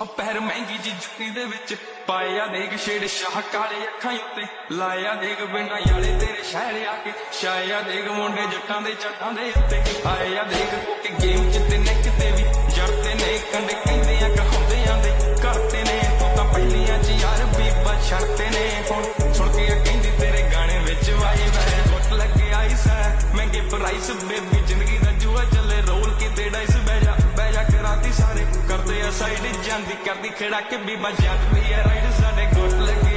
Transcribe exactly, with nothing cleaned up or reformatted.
ਪੈਰ ਮਹਿੰਗੀ ਜੀ ਜੁੱਤੀ ਦੇ ਵਿੱਚ ਪਾਇਆ ਦੇਖ ਛੇੜ ਸ਼ਾਹ ਕਾਲੇ ਅੱਖਾਂ ਉੱਤੇ ਲਾਇਆ ਦੇਖ ਪਿੰਡਾਂ ਵਾਲੇ ਤੇਰੇ ਸ਼ਹਿਰ ਆ ਕੇ ਛਾਇਆ ਦੇਖ ਮੁੰਡੇ ਜੱਟਾਂ ਦੇ ਚੱਟਾਂ ਦੇ ਉੱਤੇ ਆਇਆ ਦੇਖ ਕਿ ਗੇਮ ਚ ਤੇ ਨੇ ਕਿਤੇ ਵੀ ਜੜਦੇ ਨੇ ਕੰਡੇ ਕਹਿੰਦੇ ਆ ਕਹਾਉਂਦੇ ਆਂਦੇ ਕਰਤੇ ਨੇ ਤੂੰ ਤਾਂ ਪਹਿਲੀਆਂ ਚ ਯਾਰ ਬੀਬਾ ਛੜਤੇ ਨੇ ਹੁਣ ਸੁਣ ਕੇ ਕਹਿੰਦੀ ਤੇਰੇ ਗਾਣੇ ਵਿੱਚ ਵਾਈ ਵੈ ਗੁੱਟ ਲੱਗੇ ਆਈਸ ਹੈ ਮਹਿੰਗੇ ਪ੍ਰਾਈਸ ਬੇਬੀ ਜ਼ਿੰਦਗੀ ਦਾ ਜੂਆ ਚੱਲੇ ਰੋਲ ਕਿਤੇ ਡਾਈਸ ਬਹਿ ਜਾ ਬਹਿ ਜਾ ਕਰਾਤੀ ਸਾਰੇ ਕਰਦੇ ਆ ਸਾਈਡ ਜਾਂਦੀ ਕਰਦੀ ਖੇੜਾ ਕੇ ਬੀਬਾ ਜੱਟ ਦੀ ਹੈ ਰਾਈਡ ਸਾਡੇ ਗੁੱਟ ਲੱਗੇ